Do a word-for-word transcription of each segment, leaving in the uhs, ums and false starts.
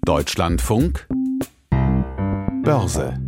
Deutschlandfunk Börse.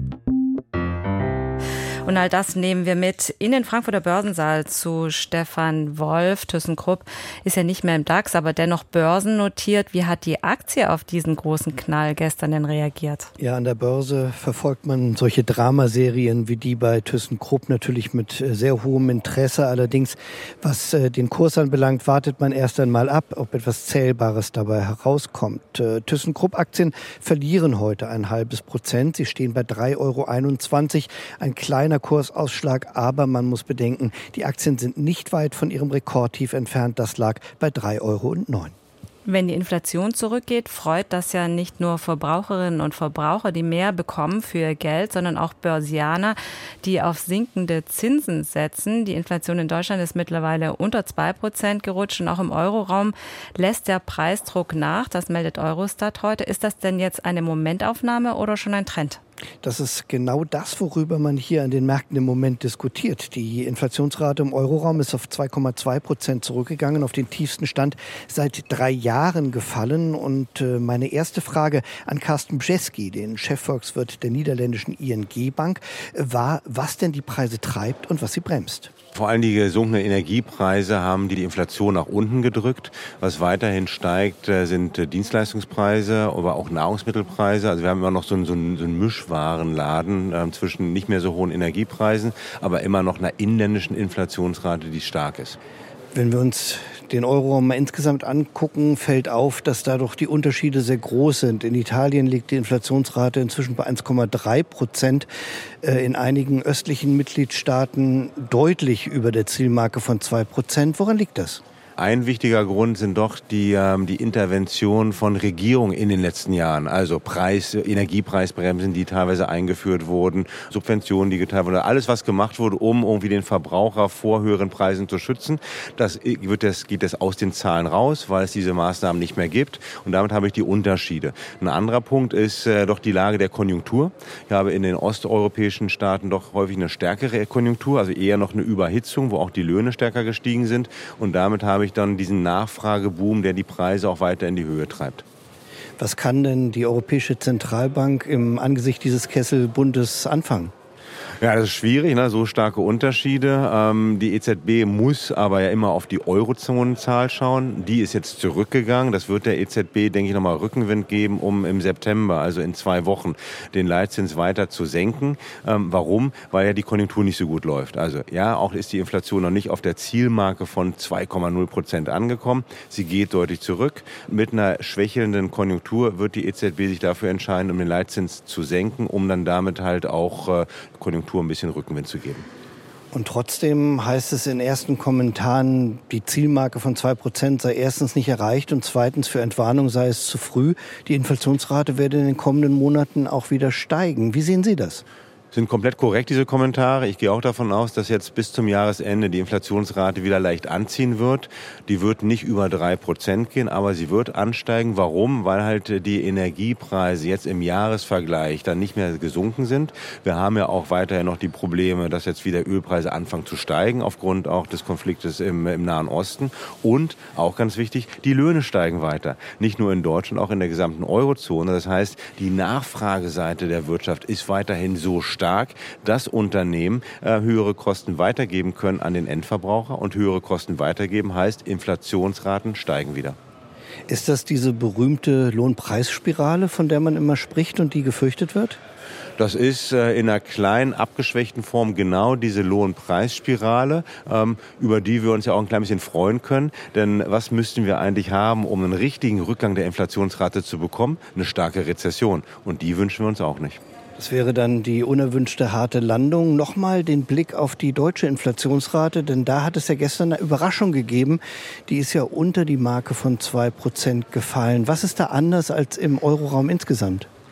Und all das nehmen wir mit in den Frankfurter Börsensaal zu Stefan Wolf. ThyssenKrupp ist ja nicht mehr im DAX, aber dennoch börsennotiert. Wie hat die Aktie auf diesen großen Knall gestern denn reagiert? Ja, an der Börse verfolgt man solche Dramaserien wie die bei ThyssenKrupp natürlich mit sehr hohem Interesse. Allerdings, was den Kurs anbelangt, wartet man erst einmal ab, ob etwas Zählbares dabei herauskommt. ThyssenKrupp-Aktien verlieren heute ein halbes Prozent. Sie stehen bei drei Euro einundzwanzig. Ein kleiner Kursausschlag, aber man muss bedenken, die Aktien sind nicht weit von ihrem Rekordtief entfernt. Das lag bei drei Euro neun. Wenn die Inflation zurückgeht, freut das ja nicht nur Verbraucherinnen und Verbraucher, die mehr bekommen für ihr Geld, sondern auch Börsianer, die auf sinkende Zinsen setzen. Die Inflation in Deutschland ist mittlerweile unter zwei Prozent gerutscht und auch im Euroraum lässt der Preisdruck nach. Das meldet Eurostat heute. Ist das denn jetzt eine Momentaufnahme oder schon ein Trend? Das ist genau das, worüber man hier an den Märkten im Moment diskutiert. Die Inflationsrate im Euroraum ist auf zwei Komma zwei Prozent zurückgegangen, auf den tiefsten Stand seit drei Jahren gefallen. Und meine erste Frage an Carsten Bjeski, den Chefvolkswirt der niederländischen I N G-Bank, war, was denn die Preise treibt und was sie bremst. Vor allem die gesunkenen Energiepreise haben die Inflation nach unten gedrückt. Was weiterhin steigt, sind Dienstleistungspreise, aber auch Nahrungsmittelpreise. Also wir haben immer noch so einen, so einen, so einen Mischwarenladen äh, zwischen nicht mehr so hohen Energiepreisen, aber immer noch einer inländischen Inflationsrate, die stark ist. Wenn wir uns den Euroraum mal insgesamt angucken, fällt auf, dass dadurch die Unterschiede sehr groß sind. In Italien liegt die Inflationsrate inzwischen bei eins Komma drei Prozent. In einigen östlichen Mitgliedstaaten deutlich über der Zielmarke von zwei Prozent. Woran liegt das? Ein wichtiger Grund sind doch die, ähm, die Intervention von Regierungen in den letzten Jahren. Also Preis, Energiepreisbremsen, die teilweise eingeführt wurden, Subventionen, die geteilt wurden. Alles, was gemacht wurde, um irgendwie den Verbraucher vor höheren Preisen zu schützen. Das, wird das geht das aus den Zahlen raus, weil es diese Maßnahmen nicht mehr gibt. Und damit habe ich die Unterschiede. Ein anderer Punkt ist äh, doch die Lage der Konjunktur. Ich habe in den osteuropäischen Staaten doch häufig eine stärkere Konjunktur, also eher noch eine Überhitzung, wo auch die Löhne stärker gestiegen sind. Und damit habe ich dann diesen Nachfrageboom, der die Preise auch weiter in die Höhe treibt. Was kann denn die Europäische Zentralbank im Angesicht dieses Kesselbundes anfangen? Ja, das ist schwierig, ne? So starke Unterschiede. Ähm, die E Z B muss aber ja immer auf die Eurozonenzahl schauen. Die ist jetzt zurückgegangen. Das wird der E Z B, denke ich, nochmal Rückenwind geben, um im September, also in zwei Wochen, den Leitzins weiter zu senken. Ähm, warum? Weil ja die Konjunktur nicht so gut läuft. Also ja, auch ist die Inflation noch nicht auf der Zielmarke von zwei Komma null Prozent angekommen. Sie geht deutlich zurück. Mit einer schwächelnden Konjunktur wird die E Z B sich dafür entscheiden, um den Leitzins zu senken, um dann damit halt auch äh, Konjunktur ein bisschen Rückenwind zu geben. Und trotzdem heißt es in ersten Kommentaren, die Zielmarke von zwei Prozent sei erstens nicht erreicht und zweitens für Entwarnung sei es zu früh. Die Inflationsrate werde in den kommenden Monaten auch wieder steigen. Wie sehen Sie das? Sind komplett korrekt, diese Kommentare. Ich gehe auch davon aus, dass jetzt bis zum Jahresende die Inflationsrate wieder leicht anziehen wird. Die wird nicht über drei Prozent gehen, aber sie wird ansteigen. Warum? Weil halt die Energiepreise jetzt im Jahresvergleich dann nicht mehr gesunken sind. Wir haben ja auch weiterhin noch die Probleme, dass jetzt wieder Ölpreise anfangen zu steigen, aufgrund auch des Konfliktes im, im Nahen Osten. Und, auch ganz wichtig, die Löhne steigen weiter. Nicht nur in Deutschland, auch in der gesamten Eurozone. Das heißt, die Nachfrageseite der Wirtschaft ist weiterhin so stark, stark, dass Unternehmen äh, höhere Kosten weitergeben können an den Endverbraucher und höhere Kosten weitergeben heißt, Inflationsraten steigen wieder. Ist das diese berühmte Lohnpreisspirale, von der man immer spricht und die gefürchtet wird? Das ist äh, in einer kleinen, abgeschwächten Form genau diese Lohnpreisspirale, ähm, über die wir uns ja auch ein klein bisschen freuen können. Denn was müssten wir eigentlich haben, um einen richtigen Rückgang der Inflationsrate zu bekommen? Eine starke Rezession. Und die wünschen wir uns auch nicht. Das wäre dann die unerwünschte harte Landung. Nochmal den Blick auf die deutsche Inflationsrate, denn da hat es ja gestern eine Überraschung gegeben. Die ist ja unter die Marke von zwei Prozent gefallen. Was ist da anders als im Euroraum insgesamt?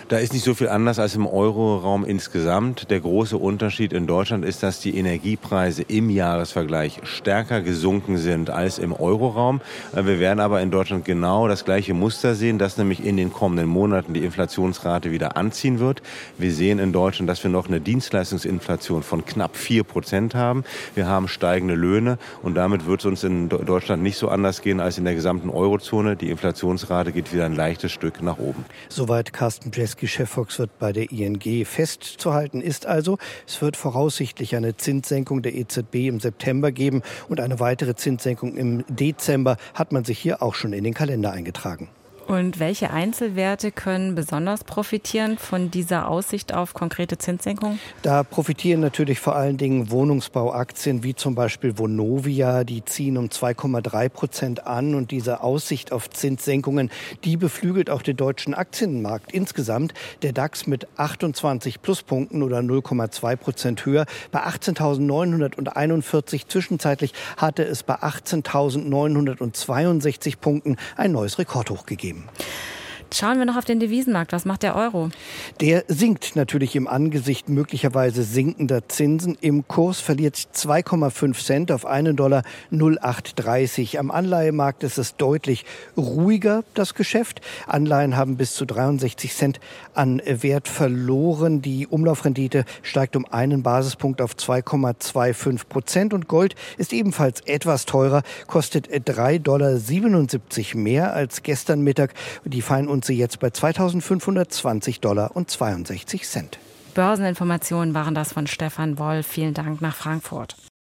Da ist nicht so viel anders als im Euroraum insgesamt. Der große Unterschied in Deutschland ist, dass die Energiepreise im Jahresvergleich stärker gesunken sind als im Euroraum. Wir werden aber in Deutschland genau das gleiche Muster sehen, dass nämlich in den kommenden Monaten die Inflationsrate wieder anziehen wird. Wir sehen in Deutschland, dass wir noch eine Dienstleistungsinflation von knapp vier Prozent haben. Wir haben steigende Löhne und damit wird es uns in Deutschland nicht so anders gehen als in der gesamten Eurozone. Die Inflationsrate geht wieder ein leichtes Stück nach oben. Soweit Carsten Jeski, Chefvolkswirt bei der I N G. Festzuhalten ist also, es wird voraussichtlich eine Zinssenkung der E Z B im September geben und eine weitere Zinssenkung im Dezember hat man sich hier auch schon in den Kalender eingetragen. Und welche Einzelwerte können besonders profitieren von dieser Aussicht auf konkrete Zinssenkungen? Da profitieren natürlich vor allen Dingen Wohnungsbauaktien wie zum Beispiel Vonovia. Die ziehen um zwei Komma drei Prozent an. Und diese Aussicht auf Zinssenkungen, die beflügelt auch den deutschen Aktienmarkt insgesamt. Der DAX mit achtundzwanzig Pluspunkten oder null Komma zwei Prozent höher bei achtzehntausendneunhunderteinundvierzig. Zwischenzeitlich hatte es bei achtzehntausendneunhundertzweiundsechzig Punkten ein neues Rekordhoch gegeben. Schauen wir noch auf den Devisenmarkt. Was macht der Euro? Der sinkt natürlich im Angesicht möglicherweise sinkender Zinsen. Im Kurs verliert zwei Komma fünf Cent auf einen Dollar null Komma acht dreißig. Am Anleihemarkt ist es deutlich ruhiger, das Geschäft. Anleihen haben bis zu dreiundsechzig Cent an Wert verloren. Die Umlaufrendite steigt um einen Basispunkt auf zwei Komma fünfundzwanzig Prozent. Und Gold ist ebenfalls etwas teurer, kostet drei Komma siebenundsiebzig Dollar mehr als gestern Mittag. Die Feinunze jetzt bei zweitausendfünfhundertzwanzig Dollar und zweiundsechzig Cent. Börseninformationen waren das von Stefan Woll. Vielen Dank nach Frankfurt.